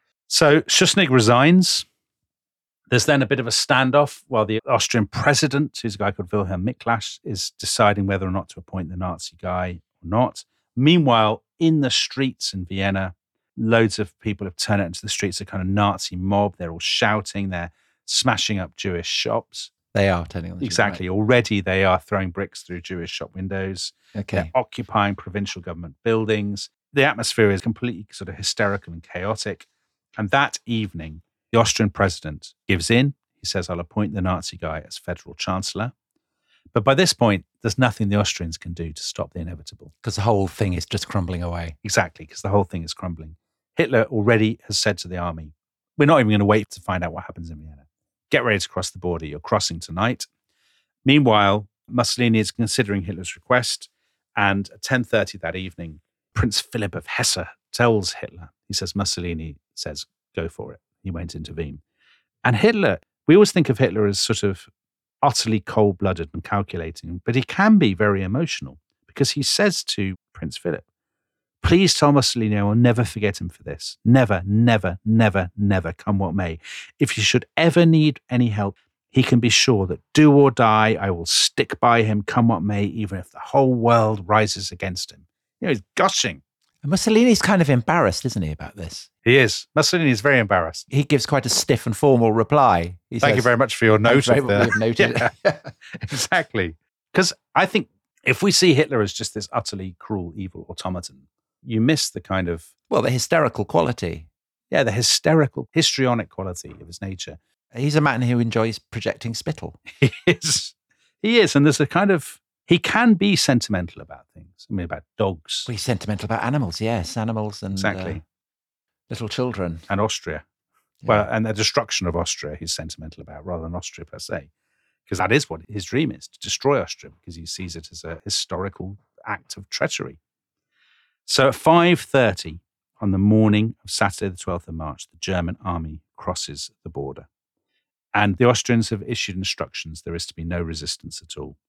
S2: So Schuschnigg resigns. There's then a bit of a standoff while the Austrian president, who's a guy called Wilhelm Miklas, is deciding whether or not to appoint the Nazi guy or not. Meanwhile, in the streets in Vienna, loads of people have turned out into the streets, a kind of Nazi mob. They're all shouting. They're smashing up Jewish shops.
S1: They are turning on the
S2: Exactly.
S1: street, right?
S2: Already they are throwing bricks through Jewish shop windows.
S1: Okay.
S2: They're occupying provincial government buildings. The atmosphere is completely sort of hysterical and chaotic. And that evening, the Austrian president gives in. He says, I'll appoint the Nazi guy as federal chancellor. But by this point, there's nothing the Austrians can do to stop the inevitable.
S1: Because the whole thing is just crumbling away.
S2: Exactly, because the whole thing is crumbling. Hitler already has said to the army, we're not even going to wait to find out what happens in Vienna. Get ready to cross the border. You're crossing tonight. Meanwhile, Mussolini is considering Hitler's request. And at ten thirty that evening, Prince Philip of Hesse tells Hitler, he says, Mussolini says, go for it. He won't intervene. And Hitler, we always think of Hitler as sort of utterly cold-blooded and calculating, but he can be very emotional because he says to Prince Philip, please tell Mussolini I will never forget him for this. Never, never, never, never, come what may. If you should ever need any help, he can be sure that do or die, I will stick by him, come what may, even if the whole world rises against him. You know, he's gushing.
S1: And Mussolini's kind of embarrassed, isn't he, about this?
S2: He is. Mussolini is very embarrassed.
S1: He gives quite a stiff and formal reply. He
S2: Thank
S1: says,
S2: you very much for your note of the...
S1: Noted
S2: yeah, exactly. Because I think if we see Hitler as just this utterly cruel, evil automaton, you miss the kind of...
S1: Well, the hysterical quality.
S2: Yeah, the hysterical, histrionic quality of his nature.
S1: He's a man who enjoys projecting spittle.
S2: He is. He is. And there's a kind of... He can be sentimental about things. I mean, about dogs.
S1: Well, he's sentimental about animals, yes. Animals and
S2: exactly.
S1: uh, little children.
S2: And Austria.
S1: Yeah.
S2: Well, and the destruction of Austria he's sentimental about rather than Austria per se. Because that is what his dream is, to destroy Austria, because he sees it as a historical act of treachery. So at five thirty on the morning of Saturday the twelfth of March, the German army crosses the border. And the Austrians have issued instructions there is to be no resistance at all.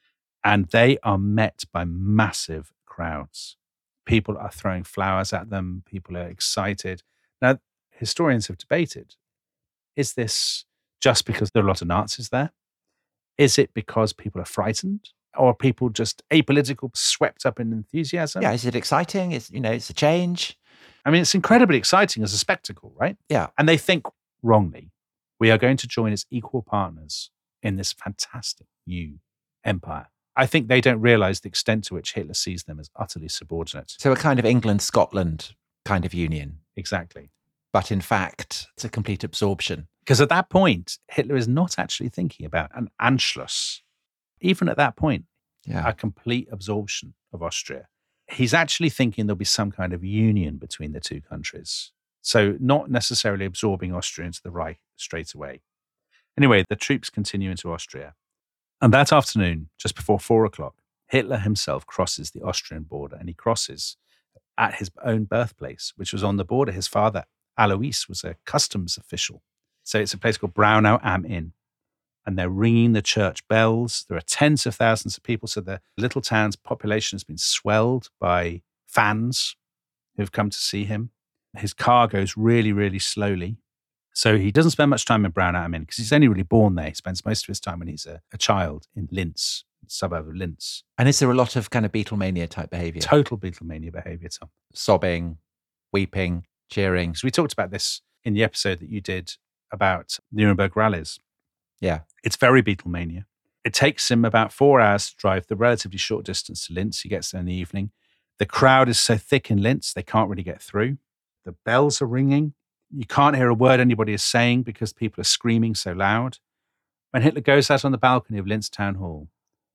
S2: And they are met by massive crowds. People are throwing flowers at them. People are excited. Now, historians have debated, is this just because there are a lot of Nazis there? Is it because people are frightened? Or are people just apolitical, swept up in enthusiasm?
S1: Yeah, is it exciting? Is you know, it's a change.
S2: I mean, it's incredibly exciting as a spectacle, right?
S1: Yeah.
S2: And they think wrongly, we are going to join as equal partners in this fantastic new empire. I think they don't realize the extent to which Hitler sees them as utterly subordinate.
S1: So a kind of England-Scotland kind of union.
S2: Exactly.
S1: But in fact, it's a complete absorption.
S2: Because at that point, Hitler is not actually thinking about an Anschluss. Even at that point,
S1: yeah.
S2: a complete absorption of Austria. He's actually thinking there'll be some kind of union between the two countries. So not necessarily absorbing Austria into the Reich straight away. Anyway, the troops continue into Austria. And that afternoon, just before four o'clock, Hitler himself crosses the Austrian border, and he crosses at his own birthplace, which was on the border. His father, Alois, was a customs official. So it's a place called Braunau am Inn. And they're ringing the church bells. There are tens of thousands of people. So the little town's population has been swelled by fans who've come to see him. His car goes really, really slowly. So he doesn't spend much time in Braunau am Inn because he's only really born there. He spends most of his time when he's a, a child in Linz, suburb of Linz.
S1: And is there a lot of kind of Beatlemania type behavior?
S2: Total Beatlemania behavior, Tom.
S1: Sobbing, weeping, cheering.
S2: So we talked about this in the episode that you did about Nuremberg rallies.
S1: Yeah.
S2: It's very Beatlemania. It takes him about four hours to drive the relatively short distance to Linz. He gets there in the evening. The crowd is so thick in Linz, they can't really get through. The bells are ringing. You can't hear a word anybody is saying because people are screaming so loud. When Hitler goes out on the balcony of Linz Town Hall,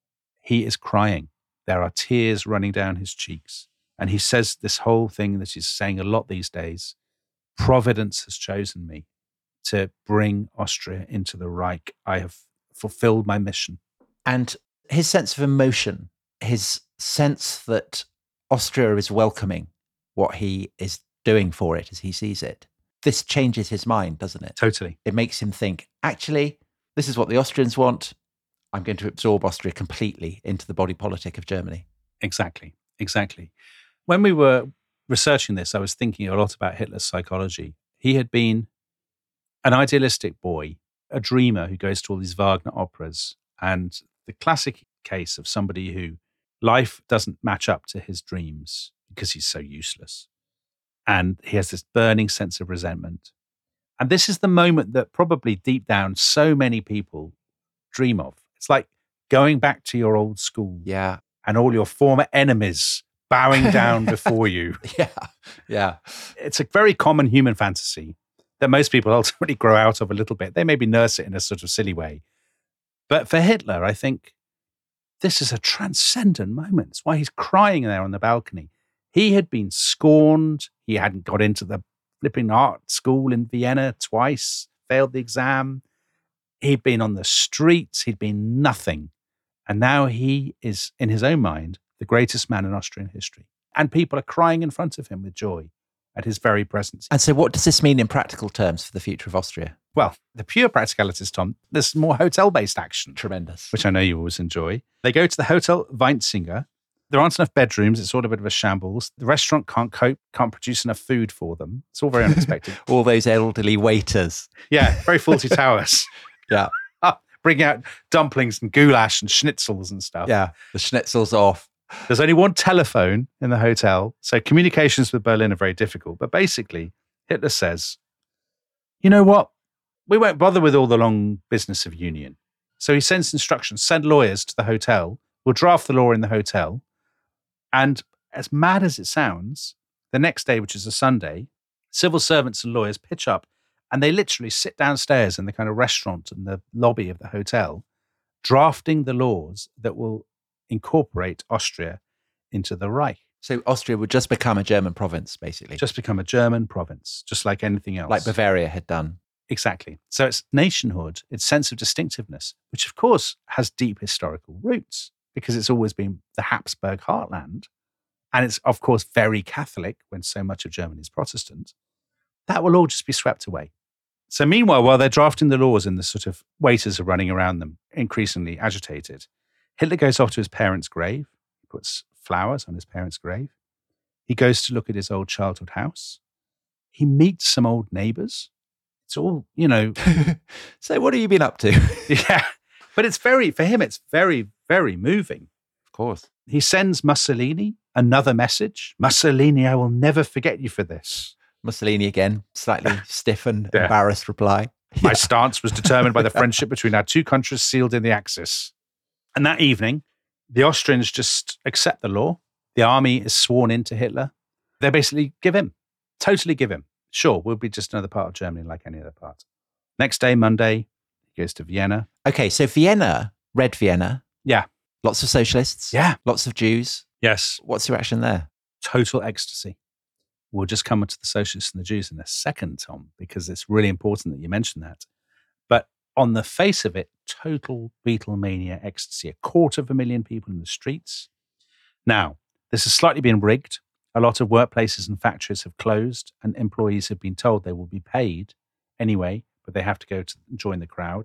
S2: he is crying. There are tears running down his cheeks. And he says this whole thing that he's saying a lot these days: Providence has chosen me to bring Austria into the Reich. I have fulfilled my mission.
S1: And his sense of emotion, his sense that Austria is welcoming what he is doing for it as he sees it, this changes his mind, doesn't it?
S2: Totally.
S1: It makes him think, actually, this is what the Austrians want. I'm going to absorb Austria completely into the body politic of Germany.
S2: Exactly, exactly. When we were researching this, I was thinking a lot about Hitler's psychology. He had been an idealistic boy, a dreamer who goes to all these Wagner operas, and the classic case of somebody who life doesn't match up to his dreams because he's so useless. And he has this burning sense of resentment. And this is the moment that probably deep down so many people dream of. It's like going back to your old school.
S1: Yeah.
S2: And all your former enemies bowing down before you.
S1: Yeah. Yeah.
S2: It's a very common human fantasy that most people ultimately grow out of a little bit. They maybe nurse it in a sort of silly way. But for Hitler, I think this is a transcendent moment. It's why he's crying there on the balcony. He had been scorned. He hadn't got into the flipping art school in Vienna twice, failed the exam. He'd been on the streets. He'd been nothing. And now he is, in his own mind, the greatest man in Austrian history. And people are crying in front of him with joy at his very presence.
S1: And so what does this mean in practical terms for the future of Austria?
S2: Well, the pure practicalities, Tom, there's more hotel-based action.
S1: Tremendous.
S2: Which I know you always enjoy. They go to the Hotel Weinzinger. There aren't enough bedrooms. It's all a bit of a shambles. The restaurant can't cope, can't produce enough food for them. It's all very unexpected.
S1: All those elderly waiters.
S2: Yeah, very faulty towers.
S1: Yeah.
S2: Bring out dumplings and goulash and schnitzels and stuff.
S1: Yeah, the schnitzel's off.
S2: There's only one telephone in the hotel, so communications with Berlin are very difficult. But basically, Hitler says, you know what? We won't bother with all the long business of union. So he sends instructions, send lawyers to the hotel. We'll draft the law in the hotel. And as mad as it sounds, the next day, which is a Sunday, civil servants and lawyers pitch up and they literally sit downstairs in the kind of restaurant and the lobby of the hotel, drafting the laws that will incorporate Austria into the Reich.
S1: So Austria would just become a German province, basically.
S2: Just become a German province, just like anything else.
S1: Like Bavaria had done.
S2: Exactly. So it's nationhood, its sense of distinctiveness, which of course has deep historical roots because it's always been the Habsburg heartland. And it's, of course, very Catholic when so much of Germany is Protestant. That will all just be swept away. So meanwhile, while they're drafting the laws and the sort of waiters are running around them, increasingly agitated, Hitler goes off to his parents' grave. He puts flowers on his parents' grave. He goes to look at his old childhood house. He meets some old neighbors. It's all, you know.
S1: So what have you been up to?
S2: Yeah. But it's very, for him, it's very, very moving.
S1: Of course.
S2: He sends Mussolini another message. Mussolini, I will never forget you for this.
S1: Mussolini again, slightly stiff and
S2: Yeah.
S1: embarrassed reply.
S2: My
S1: Yeah.
S2: stance was determined by the friendship between our two countries sealed in the Axis. And that evening, the Austrians just accept the law. The army is sworn into Hitler. They basically give him, totally give him. Sure, we'll be just another part of Germany like any other part. Next day, Monday, he goes to Vienna.
S1: Okay, so Vienna, Red Vienna.
S2: Yeah.
S1: Lots of socialists.
S2: Yeah.
S1: Lots of Jews.
S2: Yes.
S1: What's your reaction there?
S2: Total ecstasy. We'll just come to the socialists and the Jews in a second, Tom, because it's really important that you mention that. But On the face of it, total Beatlemania ecstasy. A quarter of a million people in the streets. Now, this has slightly been rigged. A lot of workplaces and factories have closed, and employees have been told they will be paid anyway, but they have to go to join the crowd.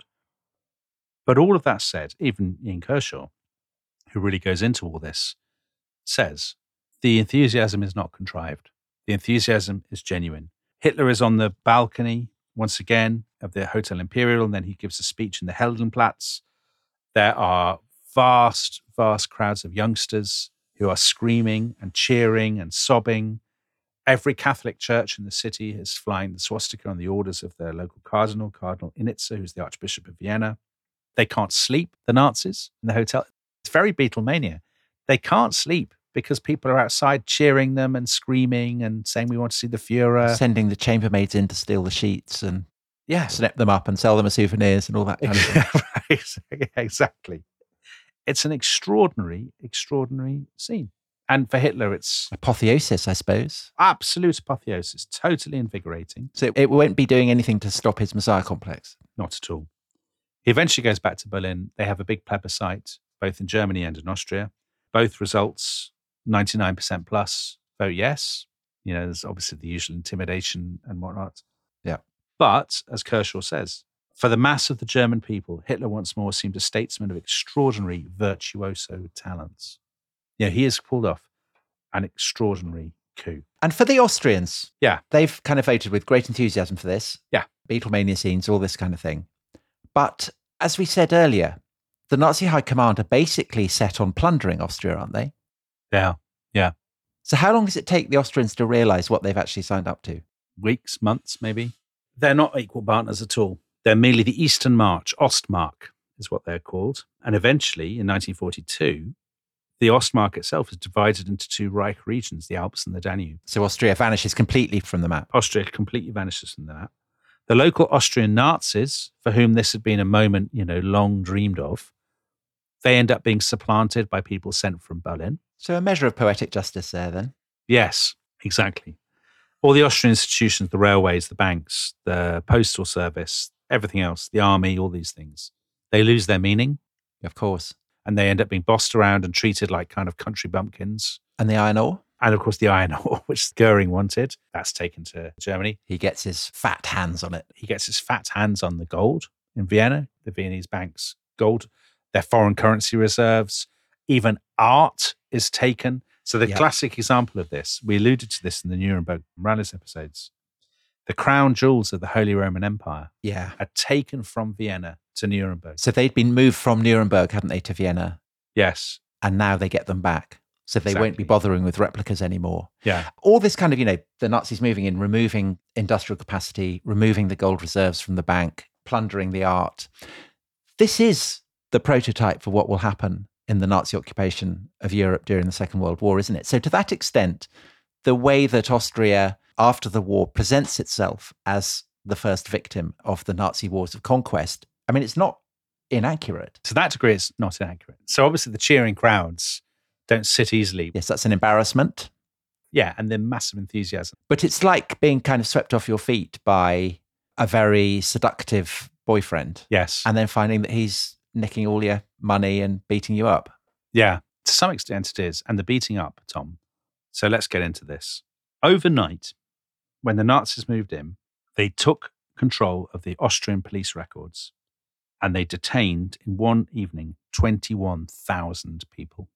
S2: But all of that said, even Ian Kershaw, who really goes into all this, says the enthusiasm is not contrived. The enthusiasm is genuine. Hitler is on the balcony once again of the Hotel Imperial, and then he gives a speech in the Heldenplatz. There are vast, vast crowds of youngsters who are screaming and cheering and sobbing. Every Catholic church in the city is flying the swastika on the orders of their local cardinal, Cardinal Initzer, who's the Archbishop of Vienna. They can't sleep, the Nazis, in the hotel. It's very Beatlemania. They can't sleep because people are outside cheering them and screaming and saying, we want to see the Führer.
S1: Sending the chambermaids in to steal the sheets and
S2: yeah.
S1: snip them up and sell them as souvenirs and all that kind of thing.
S2: Right. Exactly. It's an extraordinary, extraordinary scene. And for Hitler, it's
S1: apotheosis, I suppose.
S2: Absolute apotheosis. Totally invigorating.
S1: So it won't be doing anything to stop his Messiah complex?
S2: Not at all. He eventually goes back to Berlin. They have a big plebiscite, both in Germany and in Austria. Both results, ninety-nine percent plus vote yes. You know, there's obviously the usual intimidation and whatnot.
S1: Yeah.
S2: But, as Kershaw says, for the mass of the German people, Hitler once more seemed a statesman of extraordinary virtuoso talents. Yeah, he has pulled off an extraordinary coup.
S1: And for the Austrians,
S2: yeah,
S1: they've kind of voted with great enthusiasm for this.
S2: Yeah.
S1: Beatlemania scenes, all this kind of thing. But as we said earlier, the Nazi high command are basically set on plundering Austria, aren't they?
S2: Yeah, yeah.
S1: So how long does it take the Austrians to realise what they've actually signed up to?
S2: Weeks, months, maybe. They're not equal partners at all. They're merely the Eastern March, Ostmark is what they're called. And eventually, in nineteen forty-two, the Ostmark itself is divided into two Reich regions, the Alps and the Danube.
S1: So Austria vanishes completely from the map.
S2: Austria completely vanishes from the map. The local Austrian Nazis, for whom this had been a moment, you know, long dreamed of, they end up being supplanted by people sent from Berlin.
S1: So a measure of poetic justice there, then.
S2: Yes, exactly. All the Austrian institutions, the railways, the banks, the postal service, everything else, the army, all these things, they lose their meaning.
S1: Of course.
S2: And they end up being bossed around and treated like kind of country bumpkins.
S1: And the iron ore?
S2: And of course, the iron ore, which Goering wanted, that's taken to Germany.
S1: He gets his fat hands on it.
S2: He gets his fat hands on the gold in Vienna, the Viennese banks' gold, their foreign currency reserves, even art is taken. So the
S1: yeah.
S2: classic example of this, we alluded to this in the Nuremberg Morales episodes, the crown jewels of the Holy Roman Empire
S1: yeah.
S2: are taken from Vienna to Nuremberg.
S1: So they'd been moved from Nuremberg, hadn't they, to Vienna?
S2: Yes.
S1: And now they get them back. So they
S2: exactly.
S1: won't be bothering with replicas anymore.
S2: Yeah.
S1: All this kind of, you know, the Nazis moving in, removing industrial capacity, removing the gold reserves from the bank, plundering the art. This is the prototype for what will happen in the Nazi occupation of Europe during the Second World War, isn't it? So to that extent, the way that Austria, after the war, presents itself as the first victim of the Nazi wars of conquest, I mean, it's not inaccurate.
S2: To that degree, it's not inaccurate. So obviously the cheering crowds don't sit easily.
S1: Yes, that's an embarrassment.
S2: Yeah, and then massive enthusiasm.
S1: But it's like being kind of swept off your feet by a very seductive boyfriend.
S2: Yes.
S1: And then finding that he's nicking all your money and beating you up.
S2: Yeah, to some extent it is. And the beating up, Tom. So let's get into this. Overnight, when the Nazis moved in, they took control of the Austrian police records and they detained in one evening twenty-one thousand people.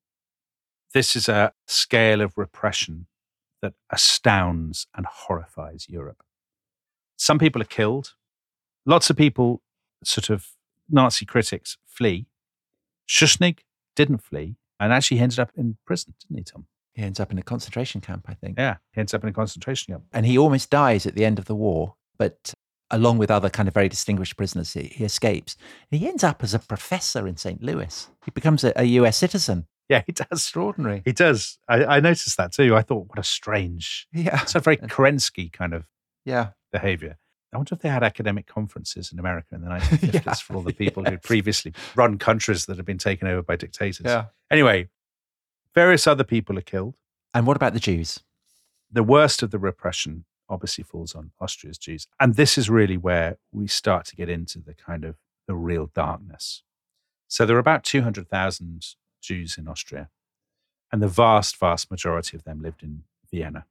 S2: This is a scale of repression that astounds and horrifies Europe. Some people are killed. Lots of people, sort of Nazi critics, flee. Schuschnigg didn't flee and actually ended up in prison, didn't he, Tom?
S1: He ends up in a concentration camp, I think.
S2: Yeah, he ends up in a concentration camp.
S1: And he almost dies at the end of the war, but along with other kind of very distinguished prisoners, he, he escapes. He ends up as a professor in Saint Louis. He becomes a, a U S citizen.
S2: Yeah, he does.
S1: Extraordinary.
S2: He does. I, I noticed that too. I thought, what a strange,
S1: yeah,
S2: it's a very Kerensky kind of
S1: yeah
S2: behavior. I wonder if they had academic conferences in America in the nineteen fifties yeah. for all the people
S1: yes.
S2: who'd previously run countries that had been taken over by dictators.
S1: Yeah.
S2: Anyway, various other people are killed.
S1: And what about the Jews?
S2: The worst of the repression obviously falls on Austria's Jews. And this is really where we start to get into the kind of the real darkness. So there were about two hundred thousand Jews in Austria, and the vast, vast majority of them lived in Vienna.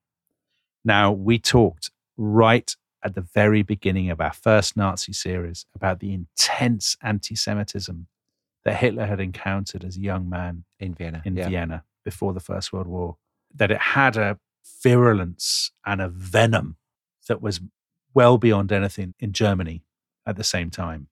S2: Now, we talked right at the very beginning of our first Nazi series about the intense anti-Semitism that Hitler had encountered as a young man
S1: in Vienna,
S2: in
S1: yeah.
S2: Vienna before the First World War, that it had a virulence and a venom that was well beyond anything in Germany at the same time.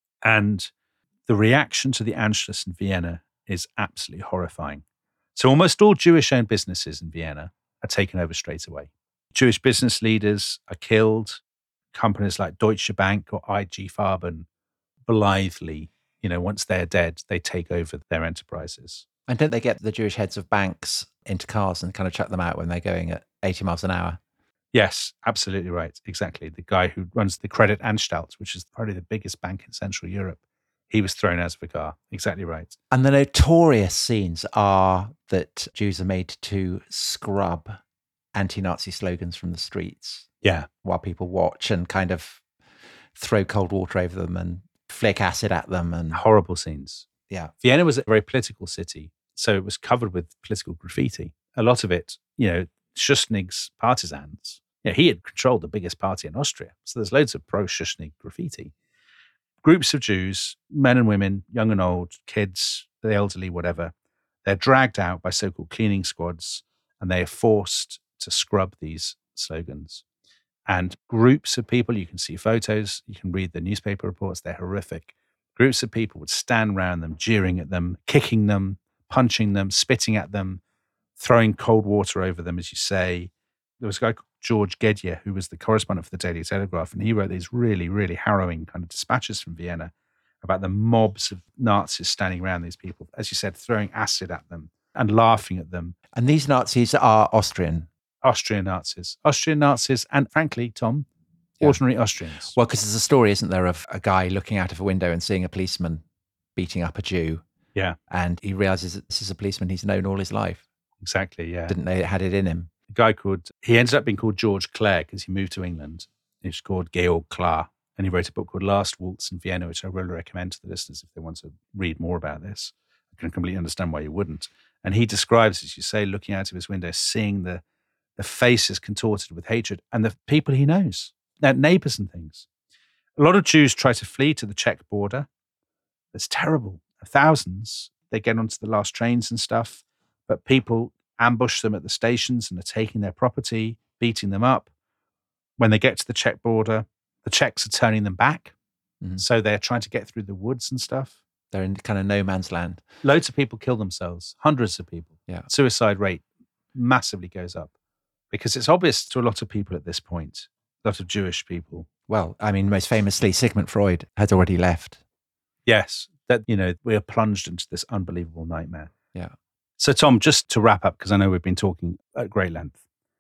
S2: And the reaction to the Anschluss in Vienna is absolutely horrifying. So almost all Jewish-owned businesses in Vienna are taken over straight away. Jewish business leaders are killed. Companies like Deutsche Bank or I G Farben blithely, you know, once they're dead, they take over their enterprises.
S1: And don't they get the Jewish heads of banks into cars and kind of chuck them out when they're going at eighty miles an hour?
S2: Yes, absolutely right. Exactly. The guy who runs the Credit Anstalt, which is probably the biggest bank in Central Europe, he was thrown out of a car. Exactly right.
S1: And the notorious scenes are that Jews are made to scrub anti-Nazi slogans from the streets.
S2: Yeah.
S1: While people watch and kind of throw cold water over them and flick acid at them. And
S2: horrible scenes.
S1: Yeah.
S2: Vienna was a very political city, so it was covered with political graffiti. A lot of it, you know, Schuschnigg's partisans, you know, he had controlled the biggest party in Austria. So there's loads of pro-Schuschnigg graffiti. Groups of Jews, men and women, young and old, kids, the elderly, whatever, they're dragged out by so-called cleaning squads and they are forced to scrub these slogans. And groups of people, you can see photos, you can read the newspaper reports, they're horrific. Groups of people would stand around them, jeering at them, kicking them, punching them, spitting at them, throwing cold water over them, as you say. There was a guy called George Gedje, who was the correspondent for the Daily Telegraph, and he wrote these really, really harrowing kind of dispatches from Vienna about the mobs of Nazis standing around these people, as you said, throwing acid at them and laughing at them.
S1: And these Nazis are Austrian?
S2: Austrian Nazis. Austrian Nazis, and frankly, Tom, yeah. ordinary Austrians.
S1: Well, because there's a story, isn't there, of a guy looking out of a window and seeing a policeman beating up a Jew.
S2: Yeah.
S1: And he realizes that this is a policeman he's known all his life.
S2: Exactly, yeah.
S1: Didn't know it had it in him.
S2: A guy called, he ended up being called George Clare because he moved to England. He was called Georg Klar. And he wrote a book called Last Waltz in Vienna, which I really recommend to the listeners if they want to read more about this. I can completely understand why you wouldn't. And he describes, as you say, looking out of his window, seeing the, the faces contorted with hatred and the people he knows, their neighbors and things. A lot of Jews try to flee to the Czech border. It's terrible. Thousands, they get onto the last trains and stuff, but people ambush them at the stations and are taking their property, beating them up. When they get to the Czech border, the Czechs are turning them back. Mm-hmm. So they're trying to get through the woods and stuff.
S1: They're in kind of no man's land.
S2: Loads of people kill themselves, hundreds of people.
S1: Yeah.
S2: Suicide rate massively goes up because it's obvious to a lot of people at this point, a lot of Jewish people.
S1: Well, I mean, most famously, Sigmund Freud had already left.
S2: Yes, that, you know, we are plunged into this unbelievable nightmare.
S1: Yeah.
S2: So, Tom, just to wrap up, because I know we've been talking at great length,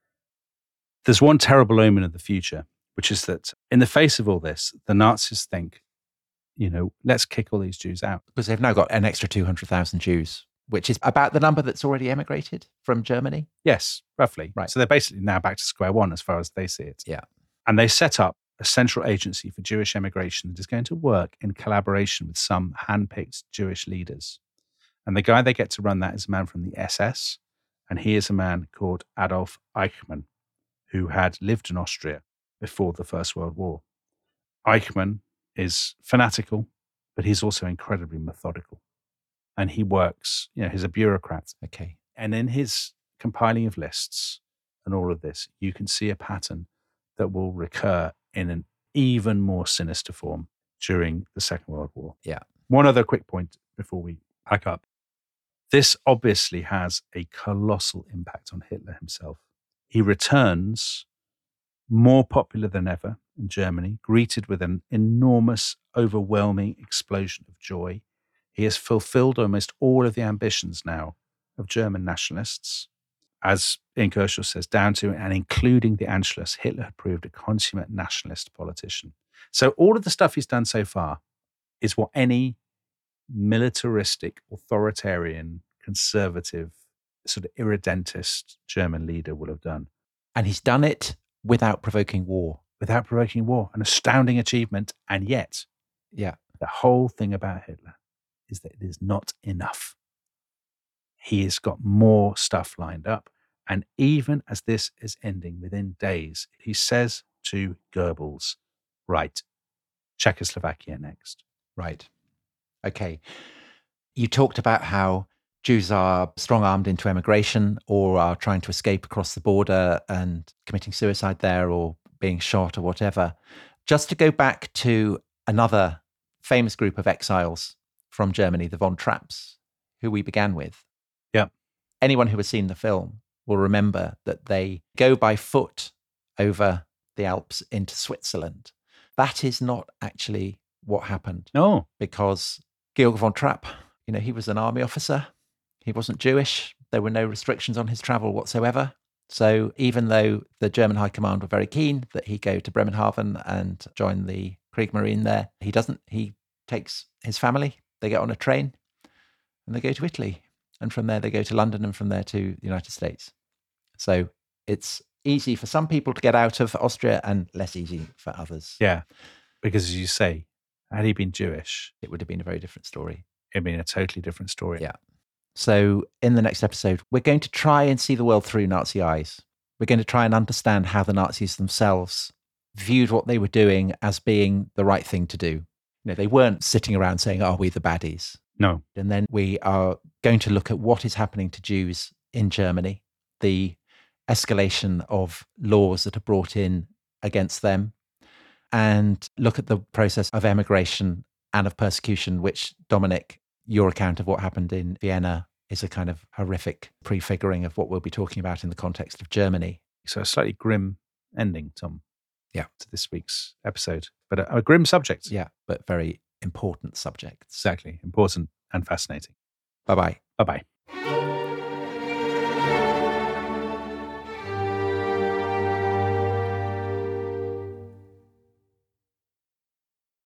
S2: there's one terrible omen of the future, which is that in the face of all this, the Nazis think, you know, let's kick all these Jews out.
S1: Because they've now got an extra two hundred thousand Jews, which is about the number that's already emigrated from Germany.
S2: Yes, roughly.
S1: Right.
S2: So they're basically now back to square one as far as they see it.
S1: Yeah.
S2: And they set up a central agency for Jewish emigration that is going to work in collaboration with some handpicked Jewish leaders. And the guy they get to run that is a man from the S S, and he is a man called Adolf Eichmann, who had lived in Austria before the First World War. Eichmann is fanatical, but he's also incredibly methodical. And he works, you know, he's a bureaucrat.
S1: Okay.
S2: And in his compiling of lists and all of this, you can see a pattern that will recur in an even more sinister form during the Second World War.
S1: Yeah.
S2: One other quick point before we pack up. This obviously has a colossal impact on Hitler himself. He returns more popular than ever in Germany, greeted with an enormous, overwhelming explosion of joy. He has fulfilled almost all of the ambitions now of German nationalists. As Ian Kershaw says, down to and including the Anschluss, Hitler had proved a consummate nationalist politician. So all of the stuff he's done so far is what any militaristic, authoritarian, conservative, sort of irredentist German leader will have done.
S1: And he's done it without provoking war.
S2: Without provoking war. An astounding achievement. And yet,
S1: yeah,
S2: The whole thing about Hitler is that it is not enough. He has got more stuff lined up. And even as this is ending within days, he says to Goebbels, right, Czechoslovakia next.
S1: Right. Okay. You talked about how Jews are strong-armed into emigration or are trying to escape across the border and committing suicide there or being shot or whatever. Just to go back to another famous group of exiles from Germany, the Von Trapps, who we began with.
S2: Yeah.
S1: Anyone who has seen the film will remember that they go by foot over the Alps into Switzerland. That is not actually what happened.
S2: No.
S1: Because Georg von Trapp, you know, he was an army officer. He wasn't Jewish. There were no restrictions on his travel whatsoever. So even though the German High Command were very keen that he go to Bremenhaven and join the Kriegsmarine there, he doesn't. He takes his family, they get on a train and they go to Italy. And from there, they go to London and from there to the United States. So it's easy for some people to get out of Austria and less easy for others.
S2: Yeah, because as you say, had he been Jewish,
S1: it would have been a very different story.
S2: It'd been a totally different story.
S1: Yeah. So in the next episode, we're going to try and see the world through Nazi eyes. We're going to try and understand how the Nazis themselves viewed what they were doing as being the right thing to do. You know, they weren't sitting around saying, "Are we the baddies?"
S2: No.
S1: And then we are going to look at what is happening to Jews in Germany, the escalation of laws that are brought in against them, and look at the process of emigration and of persecution, which, Dominic, your account of what happened in Vienna is a kind of horrific prefiguring of what we'll be talking about in the context of Germany.
S2: So a slightly grim ending, Tom.
S1: Yeah.
S2: To this week's episode. But a, a grim subject.
S1: Yeah, but very important subject.
S2: Exactly. Important and fascinating.
S1: Bye-bye.
S2: Bye-bye.